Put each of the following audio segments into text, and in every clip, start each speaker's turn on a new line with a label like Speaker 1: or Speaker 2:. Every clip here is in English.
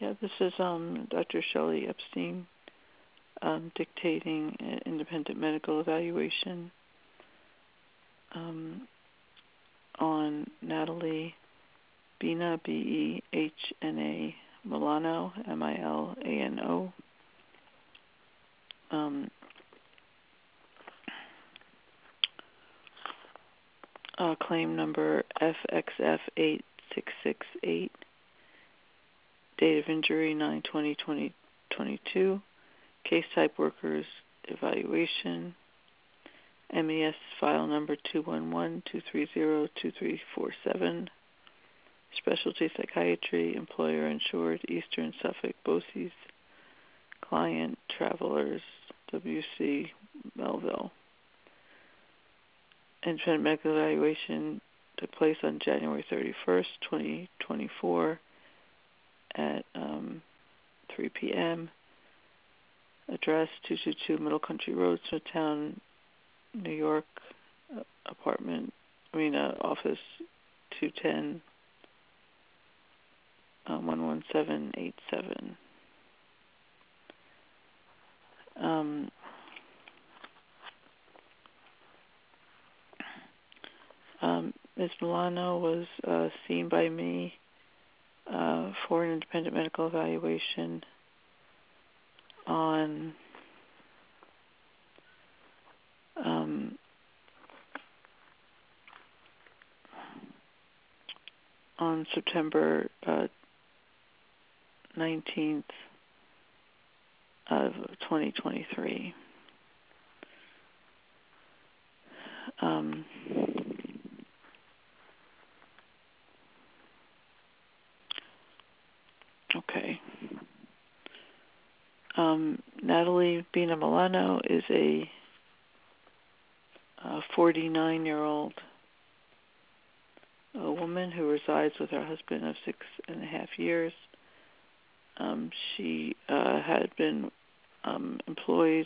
Speaker 1: Yeah, this is Dr. Shelley Epstein dictating an independent medical evaluation on Natalie Bina, Behna Milano, Milano. Claim number FXF8668. Date of injury 9/20/2022. Case type workers evaluation. MES file number 211-230-2347. Specialty psychiatry. Employer insured. Eastern Suffolk BOCES. Client Travelers WC Melville. Independent medical evaluation took place on January 31st, 2024 at 3 p.m. Address 222 Middle Country Road, Smithtown, New York. Office 210 11787. Ms. Milano was seen by me for an independent medical evaluation on September 19th of 2023. Okay. Natalie Bina Milano is a 49-year-old woman who resides with her husband of 6.5 years. She had been employed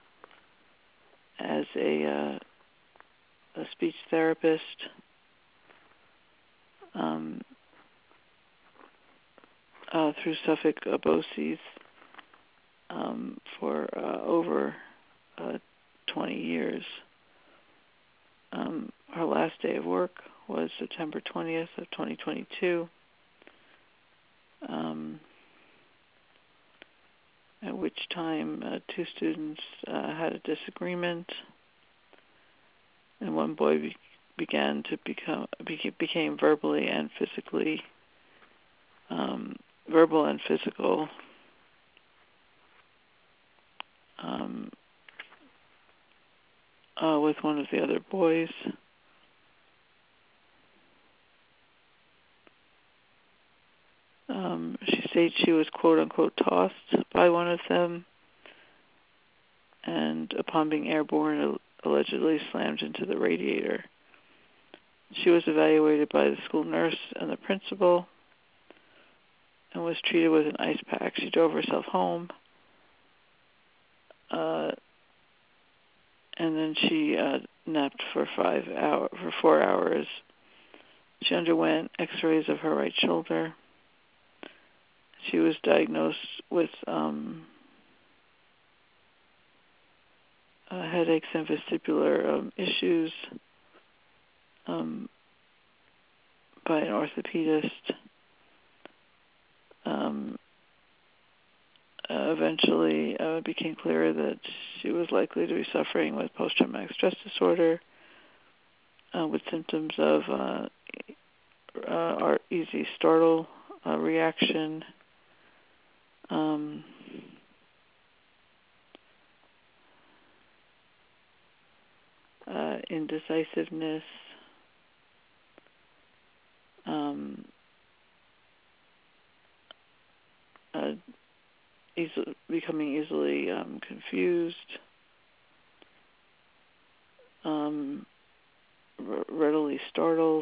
Speaker 1: as a speech therapist through Suffolk BOCES for over 20 years. Her last day of work was September 20th of 2022, at which time two students had a disagreement, and one boy became verbal and physical with one of the other boys. She states she was quote-unquote tossed by one of them, and upon being airborne, allegedly slammed into the radiator. She was evaluated by the school nurse and the principal and was treated with an ice pack. She drove herself home, and then she napped for 4 hours. She underwent x-rays of her right shoulder. She was diagnosed with headaches and vestibular issues by an orthopedist. Eventually, it became clear that she was likely to be suffering with post-traumatic stress disorder with symptoms of easy startle reaction, indecisiveness, becoming easily confused, readily startles,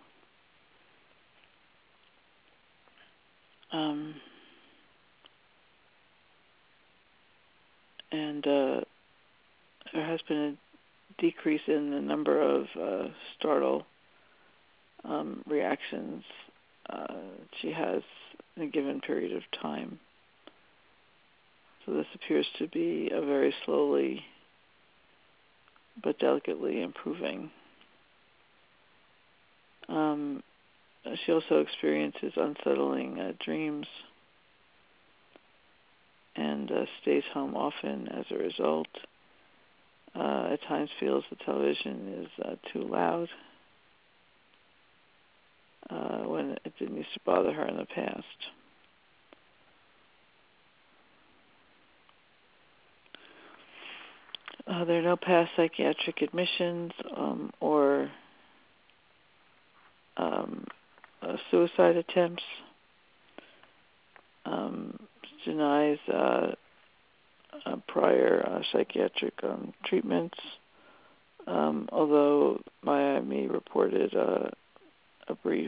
Speaker 1: and there has been a decrease in the number of startle reactions. She has in a given period of time. So this appears to be a very slowly but delicately improving. She also experiences unsettling dreams and stays home often as a result. At times feels the television is too loud when it didn't used to bother her in the past. There are no past psychiatric admissions or suicide attempts. Denies prior psychiatric treatments, although Miami reported a brief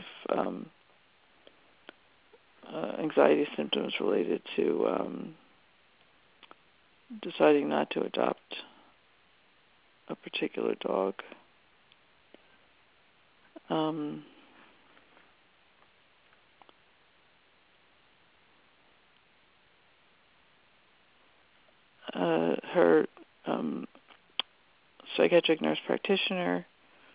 Speaker 1: anxiety symptoms related to deciding not to adopt a particular dog. Her psychiatric nurse practitioner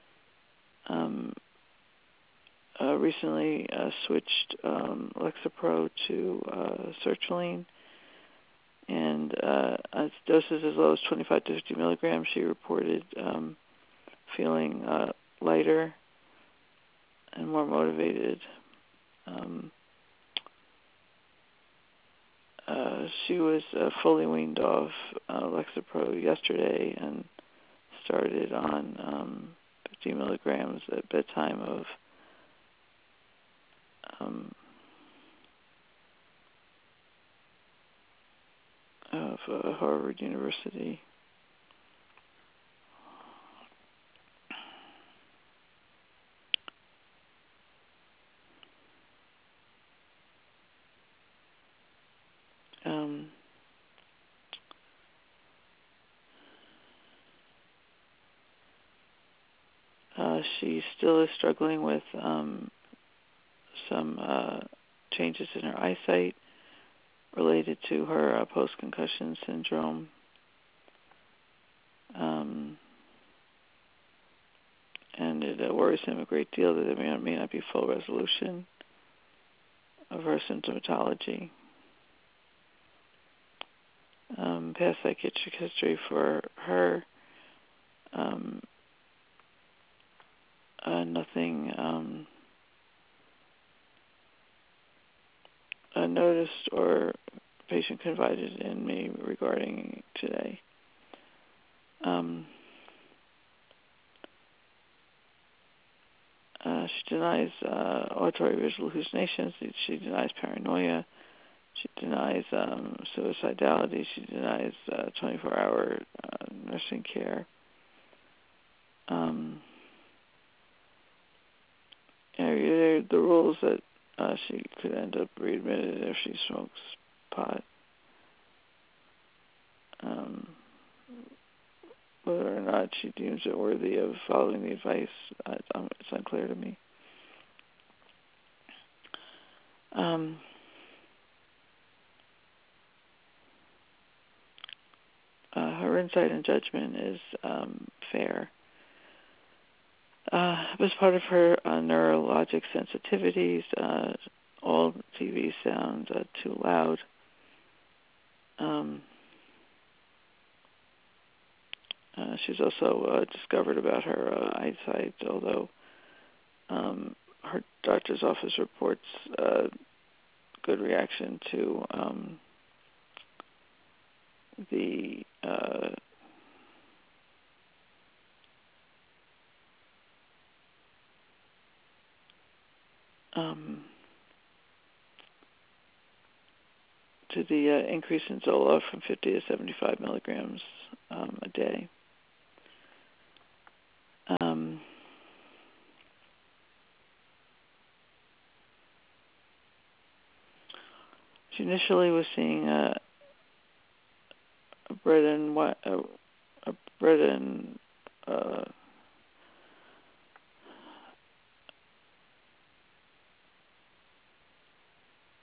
Speaker 1: recently switched Lexapro to sertraline, and at doses as low as 25 to 50 milligrams, she reported feeling lighter and more motivated. She was fully weaned off Lexapro yesterday and started on 50 milligrams at bedtime of Harvard University. She still is struggling with some changes in her eyesight related to her post-concussion syndrome. And it worries him a great deal that there may not be full resolution of her symptomatology. Past psychiatric history for her, nothing noticed or patient confided in me regarding today. She denies auditory visual hallucinations. She denies paranoia. She denies suicidality. She denies 24-hour nursing care. The rules that she could end up readmitted if she smokes pot. Whether or not she deems it worthy of following the advice, it's unclear to me. Her insight and judgment is fair. It was part of her neurologic sensitivities. All TV sounds too loud. She's also discovered about her eyesight, although her doctor's office reports good reaction to the increase in Zoloft from 50 to 75 milligrams a day. She initially was seeing a bread and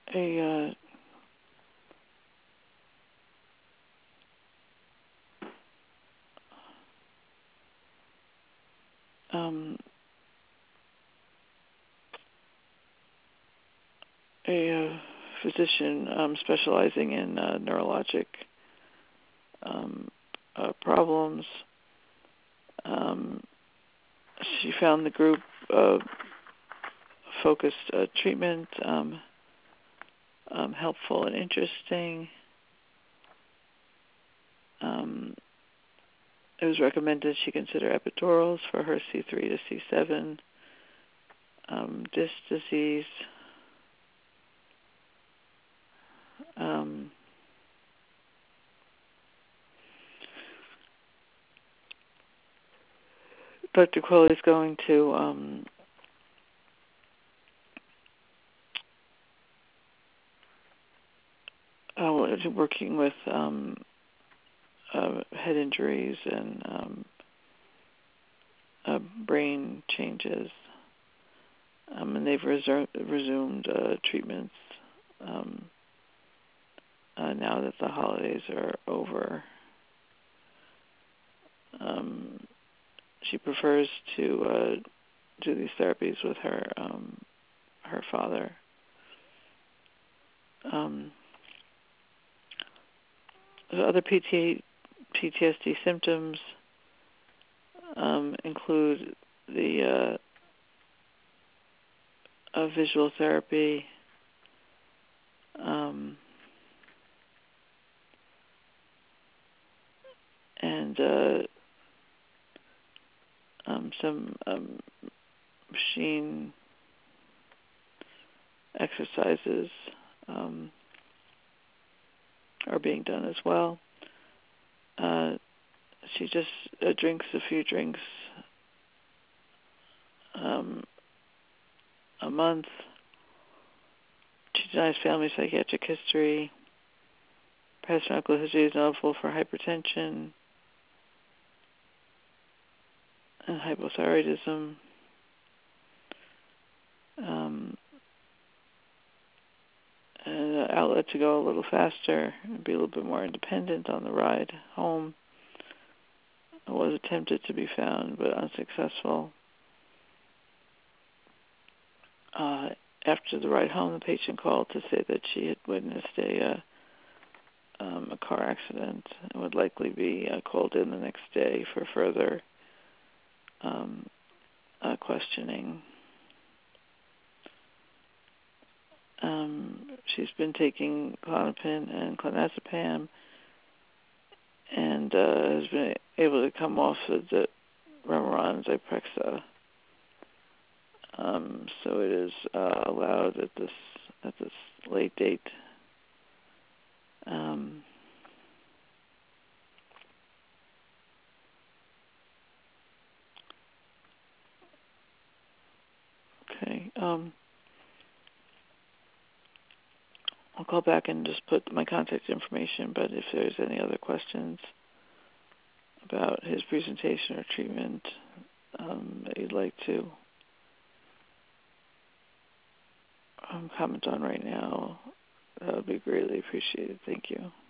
Speaker 1: a um, physician specializing in neurologic problems. She found the group focused treatment helpful and interesting. It was recommended she consider epidurals for her C3 to C7 disc disease. Dr. Crowley is going to working with head injuries and brain changes, and they've resumed treatments now that the holidays are over. She prefers to do these therapies with her father. The other PTSD symptoms include the visual therapy, and some machine exercises are being done as well. She just drinks a few drinks a month. She denies family psychiatric history. Past medical history is notable for hypertension and hypothyroidism. And an outlet to go a little faster and be a little bit more independent on the ride home was attempted to be found, but unsuccessful. After the ride home, the patient called to say that she had witnessed a car accident and would likely be called in the next day for further questioning. She's been taking Klonopin and clonazepam and has been able to come off of the Remeron Zyprexa. So it is allowed at this late date. Okay. I'll call back and just put my contact information, but if there's any other questions about his presentation or treatment that you'd like to comment on right now, that would be greatly appreciated. Thank you.